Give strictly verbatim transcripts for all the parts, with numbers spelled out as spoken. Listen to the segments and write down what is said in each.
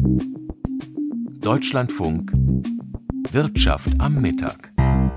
Deutschlandfunk Wirtschaft am Mittag.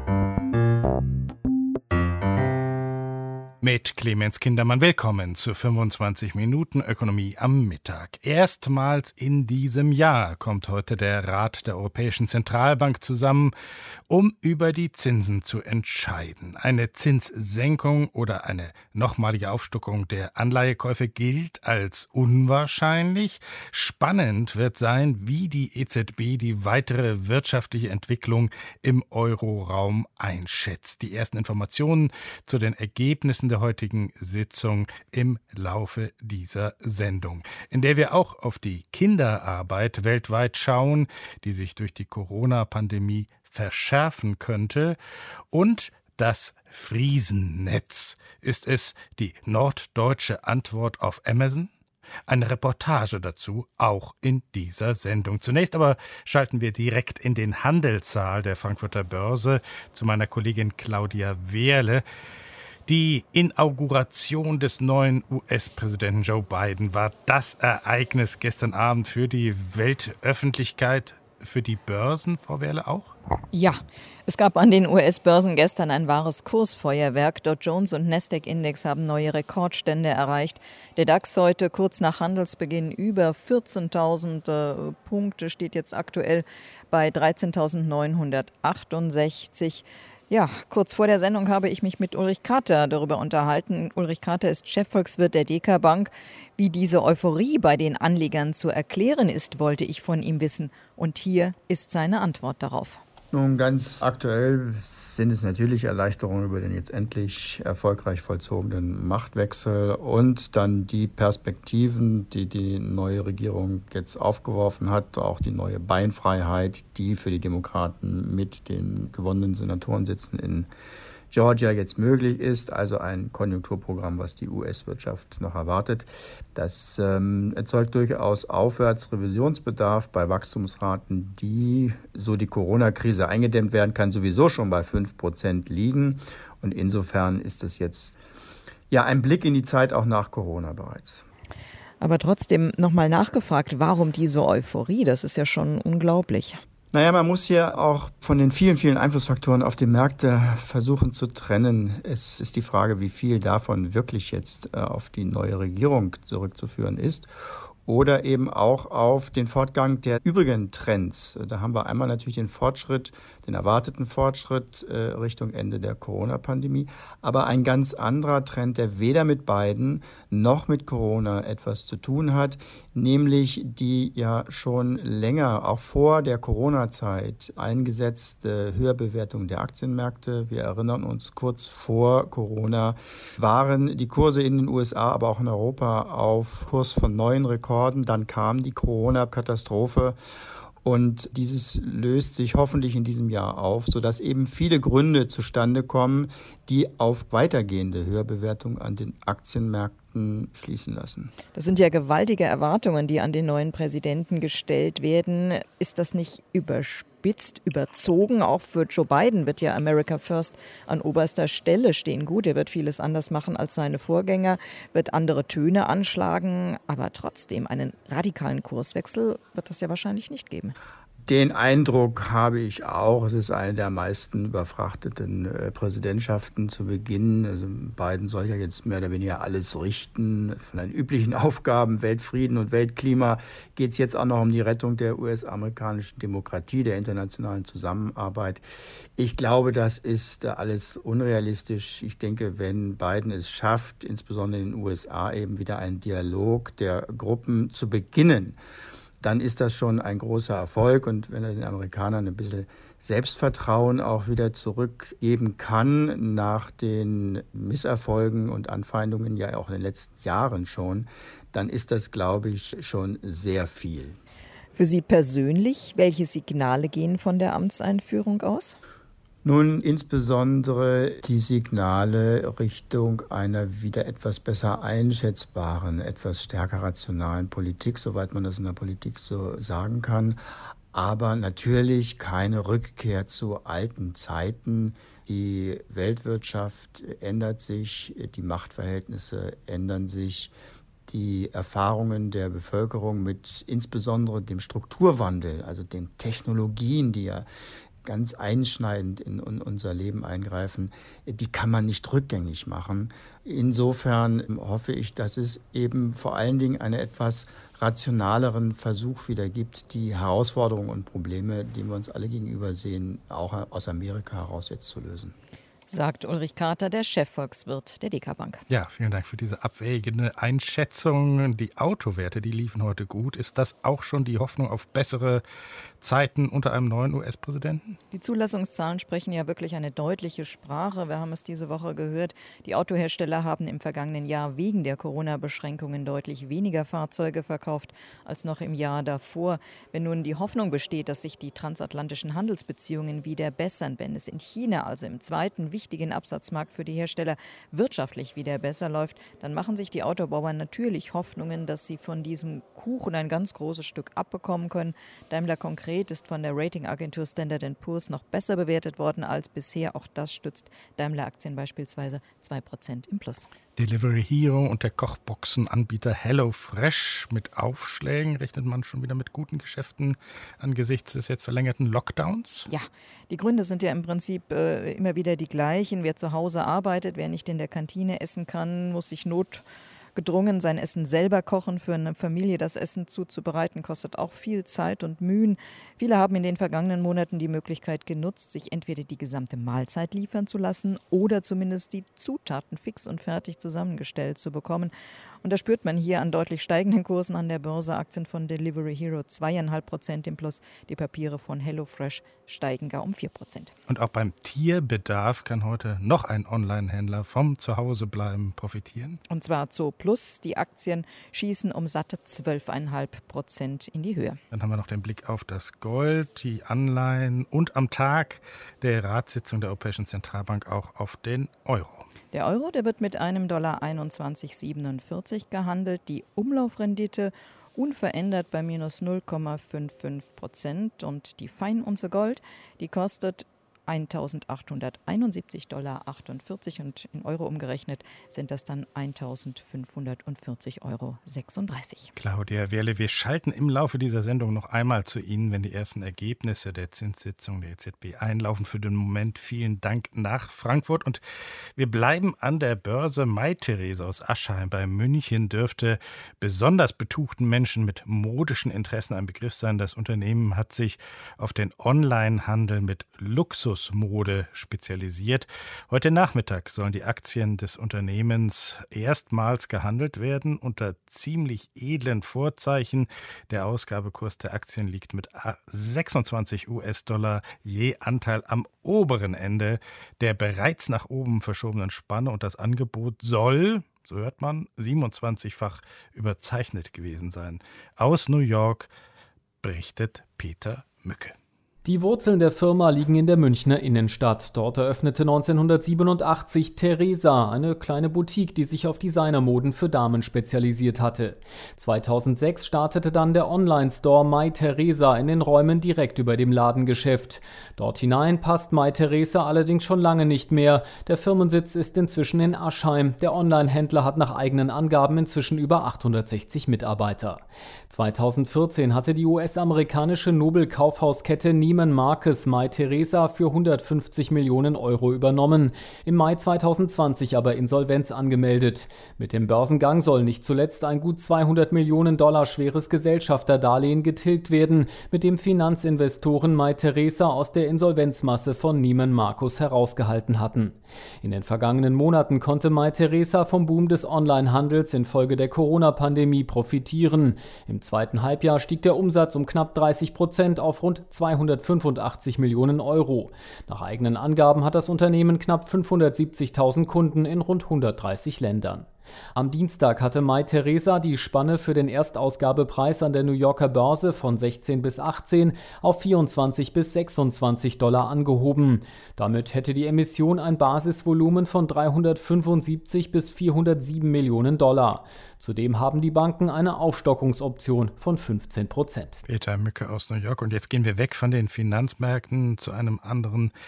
Mit Clemens Kindermann willkommen zu fünfundzwanzig Minuten Ökonomie am Mittag. Erstmals in diesem Jahr kommt heute der Rat der Europäischen Zentralbank zusammen, um über die Zinsen zu entscheiden. Eine Zinssenkung oder eine nochmalige Aufstockung der Anleihekäufe gilt als unwahrscheinlich. Spannend wird sein, wie die E Z B die weitere wirtschaftliche Entwicklung im Euroraum einschätzt. Die ersten Informationen zu den Ergebnissen der heutigen Sitzung im Laufe dieser Sendung, in der wir auch auf die Kinderarbeit weltweit schauen, die sich durch die Corona-Pandemie verschärfen könnte, und das Friesennetz. Ist es die norddeutsche Antwort auf Amazon? Eine Reportage dazu auch in dieser Sendung. Zunächst aber schalten wir direkt in den Handelssaal der Frankfurter Börse zu meiner Kollegin Claudia Wehrle. Die Inauguration des neuen U S-Präsidenten Joe Biden war das Ereignis gestern Abend für die Weltöffentlichkeit, für die Börsen, Frau Wehrle, auch? Ja, es gab an den U S-Börsen gestern ein wahres Kursfeuerwerk. Dow Jones und Nasdaq-Index haben neue Rekordstände erreicht. Der DAX heute kurz nach Handelsbeginn über vierzehntausend äh, Punkte, steht jetzt aktuell bei dreizehntausendneunhundertachtundsechzig. Ja, kurz vor der Sendung habe ich mich mit Ulrich Kater darüber unterhalten. Ulrich Kater ist Chefvolkswirt der D K Bank. Wie diese Euphorie bei den Anlegern zu erklären ist, wollte ich von ihm wissen. Und hier ist seine Antwort darauf. Nun, ganz aktuell sind es natürlich Erleichterungen über den jetzt endlich erfolgreich vollzogenen Machtwechsel und dann die Perspektiven, die die neue Regierung jetzt aufgeworfen hat, auch die neue Beinfreiheit, die für die Demokraten mit den gewonnenen Senatorensitzen in Georgia jetzt möglich ist, also ein Konjunkturprogramm, was die U S-Wirtschaft noch erwartet. Das ähm, erzeugt durchaus Aufwärtsrevisionsbedarf bei Wachstumsraten, die, so die Corona-Krise eingedämmt werden kann, sowieso schon bei fünf Prozent liegen. Und insofern ist es jetzt ja ein Blick in die Zeit auch nach Corona bereits. Aber trotzdem nochmal nachgefragt, warum diese Euphorie? Das ist ja schon unglaublich. Naja, man muss hier auch von den vielen, vielen Einflussfaktoren auf die Märkte versuchen zu trennen. Es ist die Frage, wie viel davon wirklich jetzt auf die neue Regierung zurückzuführen ist oder eben auch auf den Fortgang der übrigen Trends. Da haben wir einmal natürlich den Fortschritt, den erwarteten Fortschritt äh, Richtung Ende der Corona-Pandemie, aber ein ganz anderer Trend, der weder mit Biden noch mit Corona etwas zu tun hat, nämlich die ja schon länger, auch vor der Corona-Zeit eingesetzte Höherbewertung der Aktienmärkte. Wir erinnern uns, kurz vor Corona waren die Kurse in den U S A, aber auch in Europa auf Kurs von neuen Rekorden. Dann kam die Corona-Katastrophe. Und dieses löst sich hoffentlich in diesem Jahr auf, sodass eben viele Gründe zustande kommen, die auf weitergehende Höherbewertung an den Aktienmärkten schließen lassen. Das sind ja gewaltige Erwartungen, die an den neuen Präsidenten gestellt werden. Ist das nicht überspitzt, überzogen? Auch für Joe Biden wird ja America First an oberster Stelle stehen. Gut, er wird vieles anders machen als seine Vorgänger, wird andere Töne anschlagen, aber trotzdem einen radikalen Kurswechsel wird es ja wahrscheinlich nicht geben. Den Eindruck habe ich auch. Es ist eine der meisten überfrachteten äh, Präsidentschaften zu Beginn. Also Biden soll ja jetzt mehr oder weniger alles richten. Von den üblichen Aufgaben, Weltfrieden und Weltklima, geht es jetzt auch noch um die Rettung der U S-amerikanischen Demokratie, der internationalen Zusammenarbeit. Ich glaube, das ist äh, alles unrealistisch. Ich denke, wenn Biden es schafft, insbesondere in den U S A eben wieder einen Dialog der Gruppen zu beginnen, dann ist das schon ein großer Erfolg. Und wenn er den Amerikanern ein bisschen Selbstvertrauen auch wieder zurückgeben kann, nach den Misserfolgen und Anfeindungen ja auch in den letzten Jahren schon, dann ist das, glaube ich, schon sehr viel. Für Sie persönlich, welche Signale gehen von der Amtseinführung aus? Nun, insbesondere die Signale Richtung einer wieder etwas besser einschätzbaren, etwas stärker rationalen Politik, soweit man das in der Politik so sagen kann. Aber natürlich keine Rückkehr zu alten Zeiten. Die Weltwirtschaft ändert sich, die Machtverhältnisse ändern sich. die Erfahrungen der Bevölkerung mit insbesondere dem Strukturwandel, also den Technologien, die ja ganz einschneidend in unser Leben eingreifen, die kann man nicht rückgängig machen. Insofern hoffe ich, dass es eben vor allen Dingen einen etwas rationaleren Versuch wieder gibt, die Herausforderungen und Probleme, die wir uns alle gegenüber sehen, auch aus Amerika heraus jetzt zu lösen. Sagt Ulrich Kater, der Chefvolkswirt der Deka-Bank. Ja, vielen Dank für diese abwägende Einschätzung. Die Autowerte, die liefen heute gut. Ist das auch schon die Hoffnung auf bessere Zeiten unter einem neuen U S-Präsidenten? Die Zulassungszahlen sprechen ja wirklich eine deutliche Sprache. Wir haben es diese Woche gehört. Die Autohersteller haben im vergangenen Jahr wegen der Corona-Beschränkungen deutlich weniger Fahrzeuge verkauft als noch im Jahr davor. Wenn nun die Hoffnung besteht, dass sich die transatlantischen Handelsbeziehungen wieder bessern, wenn es in China, also im zweiten wichtigen Absatzmarkt für die Hersteller, wirtschaftlich wieder besser läuft, dann machen sich die Autobauer natürlich Hoffnungen, dass sie von diesem Kuchen ein ganz großes Stück abbekommen können. Daimler konkret ist von der Ratingagentur Standard and Poor's noch besser bewertet worden als bisher. Auch das stützt Daimler-Aktien beispielsweise zwei Prozent im Plus. Delivery Hero und der Kochboxenanbieter HelloFresh mit Aufschlägen. Rechnet man schon wieder mit guten Geschäften angesichts des jetzt verlängerten Lockdowns? Ja, die Gründe sind ja im Prinzip äh, immer wieder die gleichen. Wer zu Hause arbeitet, wer nicht in der Kantine essen kann, muss sich notgedrungen sein Essen selber kochen. Für eine Familie das Essen zuzubereiten, kostet auch viel Zeit und Mühen. Viele haben in den vergangenen Monaten die Möglichkeit genutzt, sich entweder die gesamte Mahlzeit liefern zu lassen oder zumindest die Zutaten fix und fertig zusammengestellt zu bekommen. Und da spürt man hier an deutlich steigenden Kursen an der Börse. Aktien von Delivery Hero zwei Komma fünf Prozent im Plus. Die Papiere von HelloFresh steigen gar um vier Prozent. Und auch beim Tierbedarf kann heute noch ein Online-Händler vom Zuhausebleiben profitieren. Und zwar Zoo Plus. Die Aktien schießen um satte zwölf Komma fünf Prozent in die Höhe. Dann haben wir noch den Blick auf das Gold, die Anleihen und am Tag der Ratssitzung der Europäischen Zentralbank auch auf den Euro. Der Euro, der wird mit einem Dollar einundzwanzig Komma siebenundvierzig gehandelt. Die Umlaufrendite unverändert bei minus null Komma fünfundfünfzig Prozent. Und die Feinunze Gold, die kostet eintausendachthunderteinundsiebzig Dollar achtundvierzig und in Euro umgerechnet sind das dann eintausendfünfhundertvierzig Euro sechsunddreißig. Claudia Wehrle, wir schalten im Laufe dieser Sendung noch einmal zu Ihnen, wenn die ersten Ergebnisse der Zinssitzung der E Z B einlaufen. Für den Moment vielen Dank nach Frankfurt und wir bleiben an der Börse. Mai-Therese aus Aschheim bei München dürfte besonders betuchten Menschen mit modischen Interessen ein Begriff sein. Das Unternehmen hat sich auf den Onlinehandel mit Luxus Mode spezialisiert. Heute Nachmittag sollen die Aktien des Unternehmens erstmals gehandelt werden unter ziemlich edlen Vorzeichen. Der Ausgabekurs der Aktien liegt mit sechsundzwanzig US-Dollar je Anteil am oberen Ende der bereits nach oben verschobenen Spanne und das Angebot soll, so hört man, siebenundzwanzigfach überzeichnet gewesen sein. Aus New York berichtet Peter Mücke. Die Wurzeln der Firma liegen in der Münchner Innenstadt. Dort eröffnete neunzehnhundertsiebenundachtzig Theresa, eine kleine Boutique, die sich auf Designermoden für Damen spezialisiert hatte. zweitausendsechs startete dann der Online-Store Mai-Theresa in den Räumen direkt über dem Ladengeschäft. Dort hinein passt Mai-Theresa allerdings schon lange nicht mehr. Der Firmensitz ist inzwischen in Aschheim. Der Online-Händler hat nach eigenen Angaben inzwischen über achthundertsechzig Mitarbeiter. zweitausendvierzehn hatte die U S-amerikanische Nobel-Kaufhauskette Neiman Marcus Mai-Theresa für hundertfünfzig Millionen Euro übernommen. Im Mai zweitausendzwanzig aber Insolvenz angemeldet. Mit dem Börsengang soll nicht zuletzt ein gut zweihundert Millionen Dollar schweres Gesellschafterdarlehen getilgt werden, mit dem Finanzinvestoren Mai-Theresa aus der Insolvenzmasse von Neiman Marcus herausgehalten hatten. In den vergangenen Monaten konnte Mai-Theresa vom Boom des Onlinehandels infolge der Corona-Pandemie profitieren. Im zweiten Halbjahr stieg der Umsatz um knapp dreißig Prozent auf rund zweihundertfünfundachtzig Millionen Euro. Nach eigenen Angaben hat das Unternehmen knapp fünfhundertsiebzigtausend Kunden in rund hundertdreißig Ländern. Am Dienstag hatte Mai-Theresa die Spanne für den Erstausgabepreis an der New Yorker Börse von sechzehn bis achtzehn auf vierundzwanzig bis sechsundzwanzig Dollar angehoben. Damit hätte die Emission ein Basisvolumen von dreihundertfünfundsiebzig bis vierhundertsieben Millionen Dollar. Zudem haben die Banken eine Aufstockungsoption von fünfzehn Prozent. Peter Mücke aus New York. Und jetzt gehen wir weg von den Finanzmärkten zu einem anderen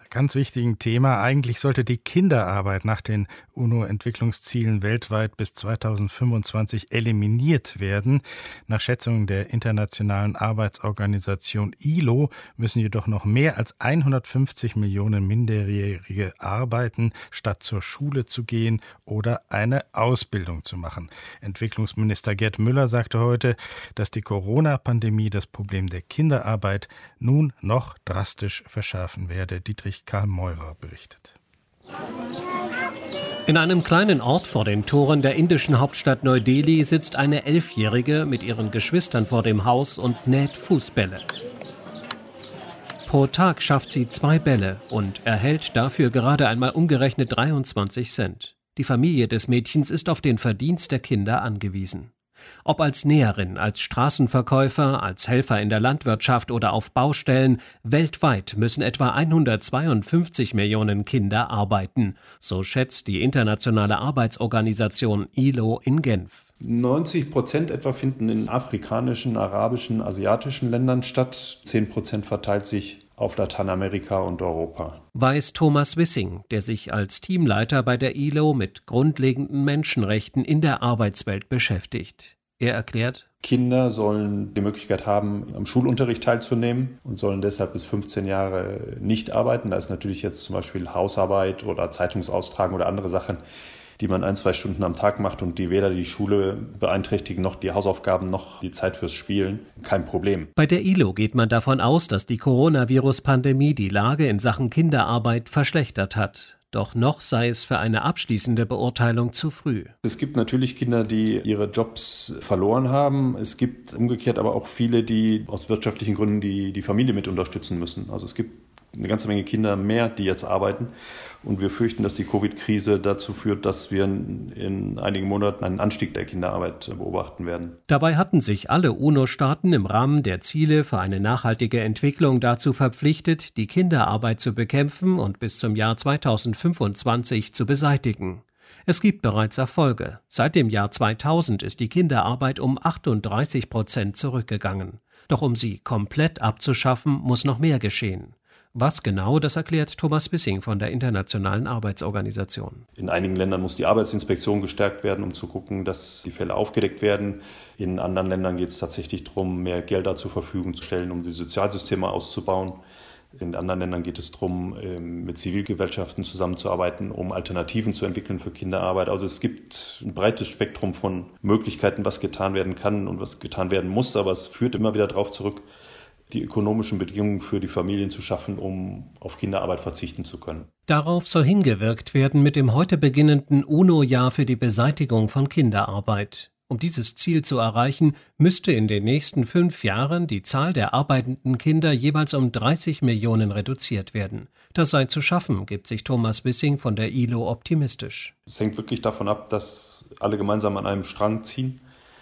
Ganz wichtigen Thema. Eigentlich sollte die Kinderarbeit nach den UNO-Entwicklungszielen weltweit bis zweitausendfünfundzwanzig eliminiert werden. Nach Schätzungen der Internationalen Arbeitsorganisation I L O müssen jedoch noch mehr als hundertfünfzig Millionen Minderjährige arbeiten, statt zur Schule zu gehen oder eine Ausbildung zu machen. Entwicklungsminister Gerd Müller sagte heute, dass die Corona-Pandemie das Problem der Kinderarbeit nun noch drastisch verschärfen werde. Dietrich Karl Meurer berichtet. In einem kleinen Ort vor den Toren der indischen Hauptstadt Neu-Delhi sitzt eine Elfjährige mit ihren Geschwistern vor dem Haus und näht Fußbälle. Pro Tag schafft sie zwei Bälle und erhält dafür gerade einmal umgerechnet dreiundzwanzig Cent. Die Familie des Mädchens ist auf den Verdienst der Kinder angewiesen. Ob als Näherin, als Straßenverkäufer, als Helfer in der Landwirtschaft oder auf Baustellen, weltweit müssen etwa hundertzweiundfünfzig Millionen Kinder arbeiten, so schätzt die internationale Arbeitsorganisation I L O in Genf. neunzig Prozent etwa finden in afrikanischen, arabischen, asiatischen Ländern statt. zehn Prozent verteilt sich auf Lateinamerika und Europa. Weiß Thomas Wissing, der sich als Teamleiter bei der I L O mit grundlegenden Menschenrechten in der Arbeitswelt beschäftigt. Er erklärt: Kinder sollen die Möglichkeit haben, am Schulunterricht teilzunehmen und sollen deshalb bis fünfzehn Jahre nicht arbeiten. Da ist natürlich jetzt zum Beispiel Hausarbeit oder Zeitungsaustragen oder andere Sachen, die man ein, zwei Stunden am Tag macht und die weder die Schule beeinträchtigen, noch die Hausaufgaben, noch die Zeit fürs Spielen. Kein Problem. Bei der I L O geht man davon aus, dass die Coronavirus-Pandemie die Lage in Sachen Kinderarbeit verschlechtert hat. Doch noch sei es für eine abschließende Beurteilung zu früh. Es gibt natürlich Kinder, die ihre Jobs verloren haben. Es gibt umgekehrt aber auch viele, die aus wirtschaftlichen Gründen die, die Familie mit unterstützen müssen. Also es gibt eine ganze Menge Kinder mehr, die jetzt arbeiten. Und wir fürchten, dass die Covid-Krise dazu führt, dass wir in einigen Monaten einen Anstieg der Kinderarbeit beobachten werden. Dabei hatten sich alle UNO-Staaten im Rahmen der Ziele für eine nachhaltige Entwicklung dazu verpflichtet, die Kinderarbeit zu bekämpfen und bis zum Jahr zweitausendfünfundzwanzig zu beseitigen. Es gibt bereits Erfolge. Seit dem Jahr zweitausend ist die Kinderarbeit um achtunddreißig Prozent zurückgegangen. Doch um sie komplett abzuschaffen, muss noch mehr geschehen. Was genau, das erklärt Thomas Wissing von der Internationalen Arbeitsorganisation. In einigen Ländern muss die Arbeitsinspektion gestärkt werden, um zu gucken, dass die Fälle aufgedeckt werden. In anderen Ländern geht es tatsächlich darum, mehr Gelder zur Verfügung zu stellen, um die Sozialsysteme auszubauen. In anderen Ländern geht es darum, mit Zivilgesellschaften zusammenzuarbeiten, um Alternativen zu entwickeln für Kinderarbeit. Also es gibt ein breites Spektrum von Möglichkeiten, was getan werden kann und was getan werden muss. Aber es führt immer wieder darauf zurück, die ökonomischen Bedingungen für die Familien zu schaffen, um auf Kinderarbeit verzichten zu können. Darauf soll hingewirkt werden mit dem heute beginnenden UNO-Jahr für die Beseitigung von Kinderarbeit. Um dieses Ziel zu erreichen, müsste in den nächsten fünf Jahren die Zahl der arbeitenden Kinder jeweils um dreißig Millionen reduziert werden. Das sei zu schaffen, gibt sich Thomas Wissing von der I L O optimistisch. Es hängt wirklich davon ab, dass alle gemeinsam an einem Strang ziehen,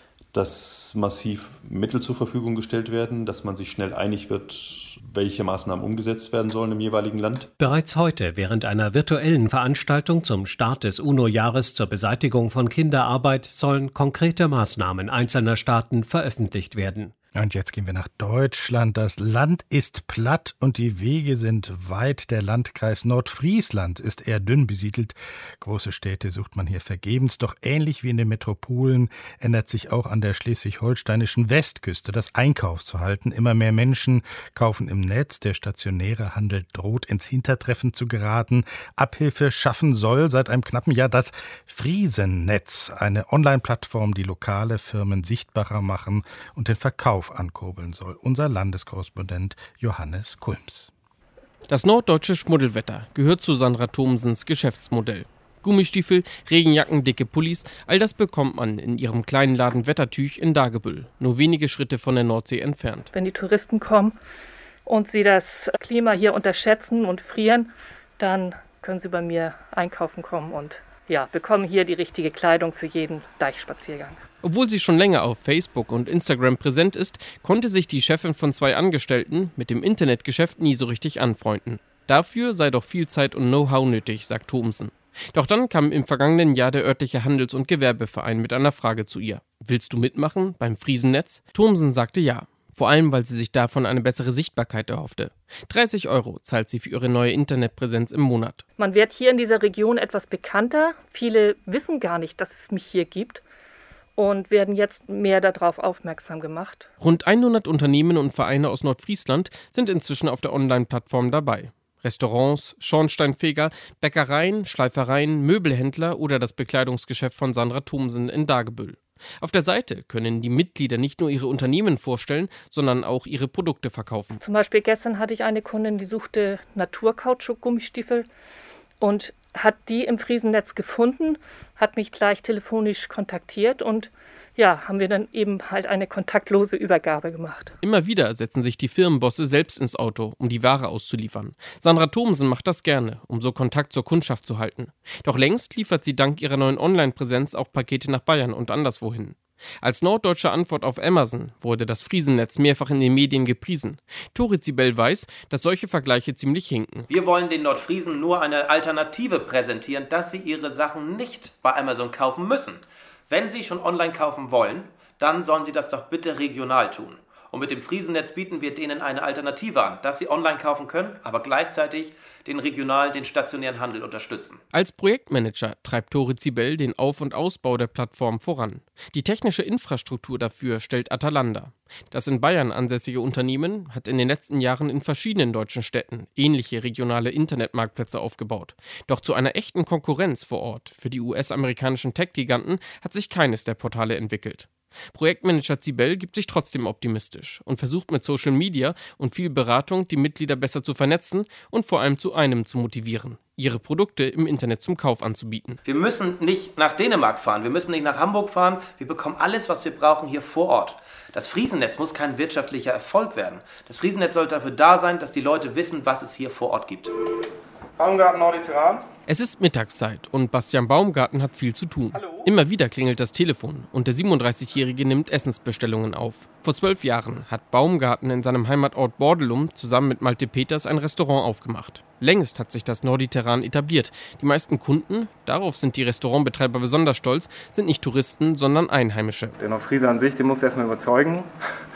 dass massiv Mittel zur Verfügung gestellt werden, dass man sich schnell einig wird, welche Maßnahmen umgesetzt werden sollen im jeweiligen Land. Bereits heute, während einer virtuellen Veranstaltung zum Start des UNO-Jahres zur Beseitigung von Kinderarbeit, sollen konkrete Maßnahmen einzelner Staaten veröffentlicht werden. Und jetzt gehen wir nach Deutschland. Das Land ist platt und die Wege sind weit. Der Landkreis Nordfriesland ist eher dünn besiedelt. Große Städte sucht man hier vergebens. Doch ähnlich wie in den Metropolen ändert sich auch an der schleswig-holsteinischen Westküste das Einkaufsverhalten. Immer mehr Menschen kaufen im Netz. Der stationäre Handel droht ins Hintertreffen zu geraten. Abhilfe schaffen soll seit einem knappen Jahr das Friesennetz, eine Online-Plattform, die lokale Firmen sichtbarer machen und den Verkauf ankurbeln soll. Unser Landeskorrespondent Johannes Kulms. Das norddeutsche Schmuddelwetter gehört zu Sandra Thomsens Geschäftsmodell. Gummistiefel, Regenjacken, dicke Pullis, all das bekommt man in ihrem kleinen Laden Wettertüch in Dagebüll, nur wenige Schritte von der Nordsee entfernt. Wenn die Touristen kommen und sie das Klima hier unterschätzen und frieren, dann können sie bei mir einkaufen kommen und ja, bekommen hier die richtige Kleidung für jeden Deichspaziergang. Obwohl sie schon länger auf Facebook und Instagram präsent ist, konnte sich die Chefin von zwei Angestellten mit dem Internetgeschäft nie so richtig anfreunden. Dafür sei doch viel Zeit und Know-how nötig, sagt Thomsen. Doch dann kam im vergangenen Jahr der örtliche Handels- und Gewerbeverein mit einer Frage zu ihr. Willst du mitmachen beim Friesennetz? Thomsen sagte ja. Vor allem, weil sie sich davon eine bessere Sichtbarkeit erhoffte. dreißig Euro zahlt sie für ihre neue Internetpräsenz im Monat. Man wird hier in dieser Region etwas bekannter. Viele wissen gar nicht, dass es mich hier gibt und werden jetzt mehr darauf aufmerksam gemacht. Rund hundert Unternehmen und Vereine aus Nordfriesland sind inzwischen auf der Online-Plattform dabei. Restaurants, Schornsteinfeger, Bäckereien, Schleifereien, Möbelhändler oder das Bekleidungsgeschäft von Sandra Thomsen in Dagebüll. Auf der Seite können die Mitglieder nicht nur ihre Unternehmen vorstellen, sondern auch ihre Produkte verkaufen. Zum Beispiel gestern hatte ich eine Kundin, die suchte Naturkautschuk-Gummistiefel und hat die im Friesennetz gefunden, hat mich gleich telefonisch kontaktiert und ja, haben wir dann eben halt eine kontaktlose Übergabe gemacht. Immer wieder setzen sich die Firmenbosse selbst ins Auto, um die Ware auszuliefern. Sandra Thomsen macht das gerne, um so Kontakt zur Kundschaft zu halten. Doch längst liefert sie dank ihrer neuen Online-Präsenz auch Pakete nach Bayern und anderswohin. Als norddeutsche Antwort auf Amazon wurde das Friesennetz mehrfach in den Medien gepriesen. Tori Zibel weiß, dass solche Vergleiche ziemlich hinken. Wir wollen den Nordfriesen nur eine Alternative präsentieren, dass sie ihre Sachen nicht bei Amazon kaufen müssen. Wenn sie schon online kaufen wollen, dann sollen sie das doch bitte regional tun. Und mit dem Friesennetz bieten wir denen eine Alternative an, dass sie online kaufen können, aber gleichzeitig den regionalen, den stationären Handel unterstützen. Als Projektmanager treibt Tori Zibel den Auf- und Ausbau der Plattform voran. Die technische Infrastruktur dafür stellt Atalanta. Das in Bayern ansässige Unternehmen hat in den letzten Jahren in verschiedenen deutschen Städten ähnliche regionale Internetmarktplätze aufgebaut. Doch zu einer echten Konkurrenz vor Ort für die U S-amerikanischen Tech-Giganten hat sich keines der Portale entwickelt. Projektmanager Zibel gibt sich trotzdem optimistisch und versucht mit Social Media und viel Beratung die Mitglieder besser zu vernetzen und vor allem zu einem zu motivieren, ihre Produkte im Internet zum Kauf anzubieten. Wir müssen nicht nach Dänemark fahren, wir müssen nicht nach Hamburg fahren, wir bekommen alles, was wir brauchen, hier vor Ort. Das Friesennetz muss kein wirtschaftlicher Erfolg werden. Das Friesennetz sollte dafür da sein, dass die Leute wissen, was es hier vor Ort gibt. Baumgarten Norditeran. Es ist Mittagszeit und Bastian Baumgarten hat viel zu tun. Hallo. Immer wieder klingelt das Telefon und der siebenunddreißigjährige nimmt Essensbestellungen auf. Vor zwölf Jahren hat Baumgarten in seinem Heimatort Bordelum zusammen mit Malte Peters ein Restaurant aufgemacht. Längst hat sich das Norditeran etabliert. Die meisten Kunden, darauf sind die Restaurantbetreiber besonders stolz, sind nicht Touristen, sondern Einheimische. Der Nordfriese an sich, den muss erstmal überzeugen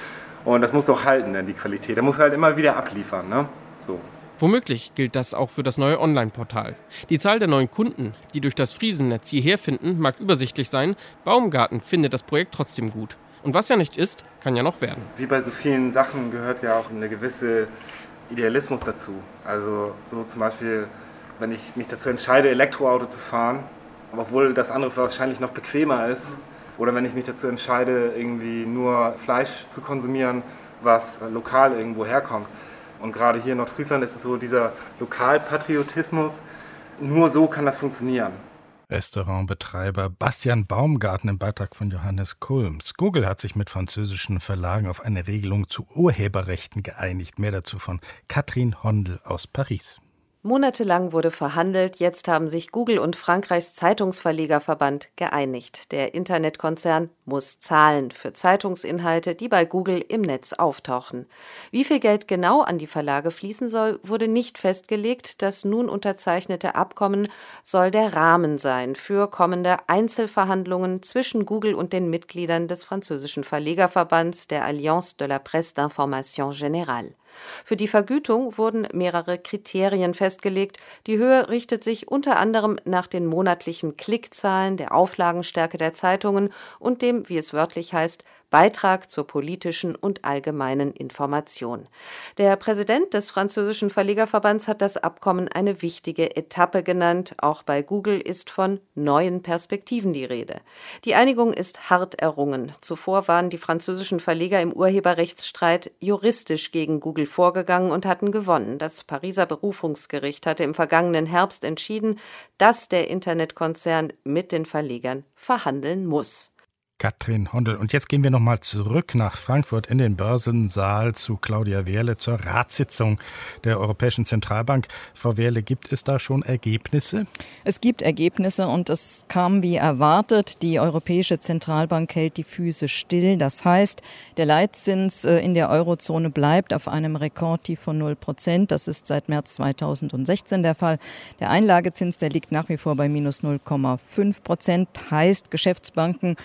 und das muss auch halten, denn die Qualität. Der muss halt immer wieder abliefern, ne? So. Womöglich gilt das auch für das neue Online-Portal. Die Zahl der neuen Kunden, die durch das Friesennetz hierher finden, mag übersichtlich sein. Baumgarten findet das Projekt trotzdem gut. Und was ja nicht ist, kann ja noch werden. Wie bei so vielen Sachen gehört ja auch eine gewisse Idealismus dazu. Also so zum Beispiel, wenn ich mich dazu entscheide, Elektroauto zu fahren, obwohl das andere wahrscheinlich noch bequemer ist. Oder wenn ich mich dazu entscheide, irgendwie nur Fleisch zu konsumieren, was lokal irgendwo herkommt. Und gerade hier in Nordfriesland ist es so dieser Lokalpatriotismus. Nur so kann das funktionieren. Restaurantbetreiber Bastian Baumgarten im Beitrag von Johannes Kulms. Google hat sich mit französischen Verlagen auf eine Regelung zu Urheberrechten geeinigt. Mehr dazu von Katrin Hondel aus Paris. Monatelang wurde verhandelt, jetzt haben sich Google und Frankreichs Zeitungsverlegerverband geeinigt. Der Internetkonzern muss zahlen für Zeitungsinhalte, die bei Google im Netz auftauchen. Wie viel Geld genau an die Verlage fließen soll, wurde nicht festgelegt. Das nun unterzeichnete Abkommen soll der Rahmen sein für kommende Einzelverhandlungen zwischen Google und den Mitgliedern des französischen Verlegerverbands der Alliance de la Presse d'Information Générale. Für die Vergütung wurden mehrere Kriterien festgelegt. Die Höhe richtet sich unter anderem nach den monatlichen Klickzahlen, der Auflagenstärke der Zeitungen und dem, wie es wörtlich heißt, Beitrag zur politischen und allgemeinen Information. Der Präsident des französischen Verlegerverbands hat das Abkommen eine wichtige Etappe genannt. Auch bei Google ist von neuen Perspektiven die Rede. Die Einigung ist hart errungen. Zuvor waren die französischen Verleger im Urheberrechtsstreit juristisch gegen Google vorgegangen und hatten gewonnen. Das Pariser Berufungsgericht hatte im vergangenen Herbst entschieden, dass der Internetkonzern mit den Verlegern verhandeln muss. Katrin Hondel. Und jetzt gehen wir nochmal zurück nach Frankfurt in den Börsensaal zu Claudia Wehrle zur Ratssitzung der Europäischen Zentralbank. Frau Wehrle, gibt es da schon Ergebnisse? Es gibt Ergebnisse und es kam wie erwartet. Die Europäische Zentralbank hält die Füße still. Das heißt, der Leitzins in der Eurozone bleibt auf einem Rekordtief von null Prozent. Das ist seit März zweitausendsechzehn der Fall. Der Einlagezins, der liegt nach wie vor bei minus null Komma fünf Prozent. Heißt, Geschäftsbanken müssen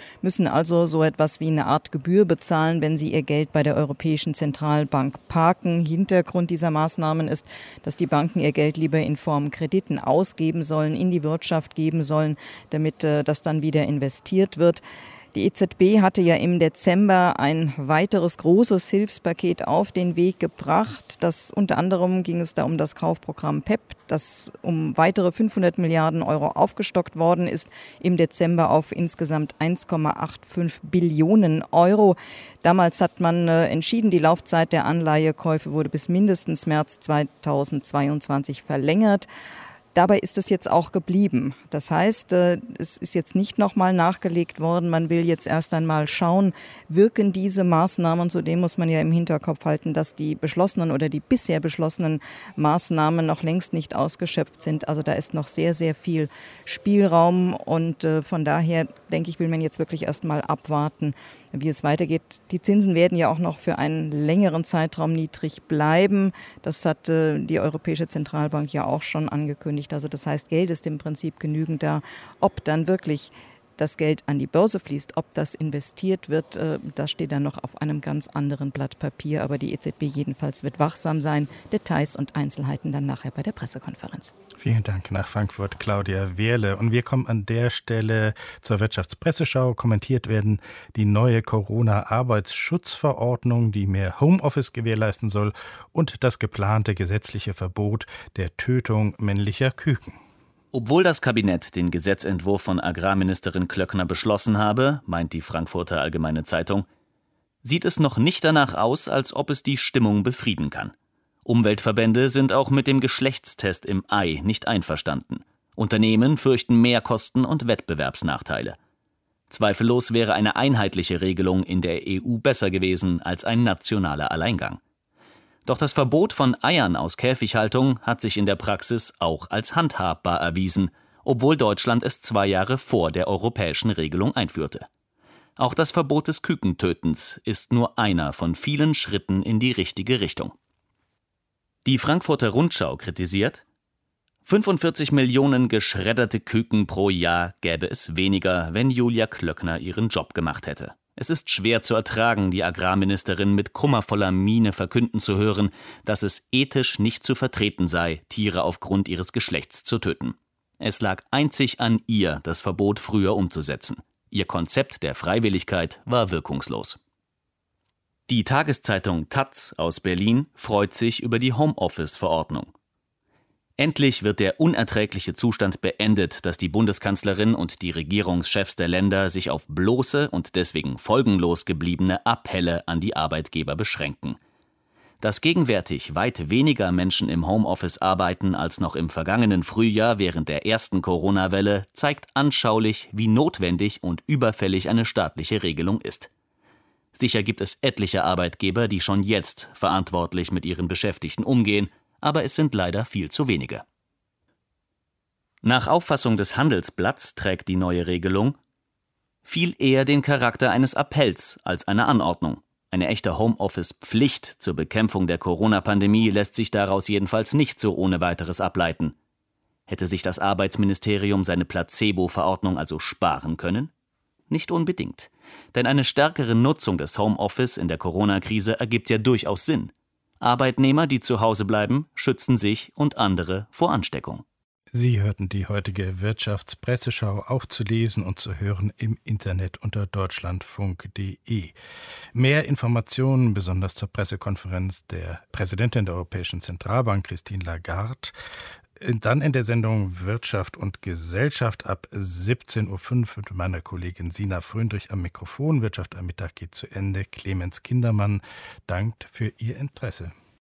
müssen also so etwas wie eine Art Gebühr bezahlen, wenn sie ihr Geld bei der Europäischen Zentralbank parken. Hintergrund dieser Maßnahmen ist, dass die Banken ihr Geld lieber in Form Krediten ausgeben sollen, in die Wirtschaft geben sollen, damit äh, das dann wieder investiert wird. Die E Z B hatte ja im Dezember ein weiteres großes Hilfspaket auf den Weg gebracht. Das, unter anderem ging es da um das Kaufprogramm P E P, das um weitere fünfhundert Milliarden Euro aufgestockt worden ist, im Dezember auf insgesamt eins Komma fünfundachtzig Billionen Euro. Damals hat man äh, entschieden, die Laufzeit der Anleihekäufe wurde bis mindestens März zweitausendzweiundzwanzig verlängert. Dabei ist es jetzt auch geblieben. Das heißt, es ist jetzt nicht nochmal nachgelegt worden. Man will jetzt erst einmal schauen, wirken diese Maßnahmen. Zudem muss man ja im Hinterkopf halten, dass die beschlossenen oder die bisher beschlossenen Maßnahmen noch längst nicht ausgeschöpft sind. Also da ist noch sehr, sehr viel Spielraum. Und von daher, denke ich, will man jetzt wirklich erst mal abwarten, wie es weitergeht. Die Zinsen werden ja auch noch für einen längeren Zeitraum niedrig bleiben. Das hat die Europäische Zentralbank ja auch schon angekündigt. Also das heißt, Geld ist im Prinzip genügend da. Ob dann wirklich das Geld an die Börse fließt, ob das investiert wird, das steht dann noch auf einem ganz anderen Blatt Papier. Aber die E Z B jedenfalls wird wachsam sein. Details und Einzelheiten dann nachher bei der Pressekonferenz. Vielen Dank nach Frankfurt, Claudia Wehrle. Und wir kommen an der Stelle zur Wirtschaftspresseschau. Kommentiert werden die neue Corona-Arbeitsschutzverordnung, die mehr Homeoffice gewährleisten soll, und das geplante gesetzliche Verbot der Tötung männlicher Küken. Obwohl das Kabinett den Gesetzentwurf von Agrarministerin Klöckner beschlossen habe, meint die Frankfurter Allgemeine Zeitung, sieht es noch nicht danach aus, als ob es die Stimmung befrieden kann. Umweltverbände sind auch mit dem Geschlechtstest im Ei nicht einverstanden. Unternehmen fürchten Mehrkosten und Wettbewerbsnachteile. Zweifellos wäre eine einheitliche Regelung in der E U besser gewesen als ein nationaler Alleingang. Doch das Verbot von Eiern aus Käfighaltung hat sich in der Praxis auch als handhabbar erwiesen, obwohl Deutschland es zwei Jahre vor der europäischen Regelung einführte. Auch das Verbot des Kükentötens ist nur einer von vielen Schritten in die richtige Richtung. Die Frankfurter Rundschau kritisiert: fünfundvierzig Millionen geschredderte Küken pro Jahr gäbe es weniger, wenn Julia Klöckner ihren Job gemacht hätte. Es ist schwer zu ertragen, die Agrarministerin mit kummervoller Miene verkünden zu hören, dass es ethisch nicht zu vertreten sei, Tiere aufgrund ihres Geschlechts zu töten. Es lag einzig an ihr, das Verbot früher umzusetzen. Ihr Konzept der Freiwilligkeit war wirkungslos. Die Tageszeitung Taz aus Berlin freut sich über die Homeoffice-Verordnung. Endlich wird der unerträgliche Zustand beendet, dass die Bundeskanzlerin und die Regierungschefs der Länder sich auf bloße und deswegen folgenlos gebliebene Appelle an die Arbeitgeber beschränken. Dass gegenwärtig weit weniger Menschen im Homeoffice arbeiten als noch im vergangenen Frühjahr während der ersten Corona-Welle, zeigt anschaulich, wie notwendig und überfällig eine staatliche Regelung ist. Sicher gibt es etliche Arbeitgeber, die schon jetzt verantwortlich mit ihren Beschäftigten umgehen, aber es sind leider viel zu wenige. Nach Auffassung des Handelsblatts trägt die neue Regelung viel eher den Charakter eines Appells als einer Anordnung. Eine echte Homeoffice-Pflicht zur Bekämpfung der Corona-Pandemie lässt sich daraus jedenfalls nicht so ohne weiteres ableiten. Hätte sich das Arbeitsministerium seine Placebo-Verordnung also sparen können? Nicht unbedingt, denn eine stärkere Nutzung des Homeoffice in der Corona-Krise ergibt ja durchaus Sinn. Arbeitnehmer, die zu Hause bleiben, schützen sich und andere vor Ansteckung. Sie hörten die heutige Wirtschaftspresseschau, auch zu lesen und zu hören im Internet unter deutschlandfunk punkt de. Mehr Informationen, besonders zur Pressekonferenz der Präsidentin der Europäischen Zentralbank, Christine Lagarde, dann in der Sendung Wirtschaft und Gesellschaft ab siebzehn Uhr fünf mit meiner Kollegin Sina Fröndrich am Mikrofon. Wirtschaft am Mittag geht zu Ende. Clemens Kindermann dankt für Ihr Interesse.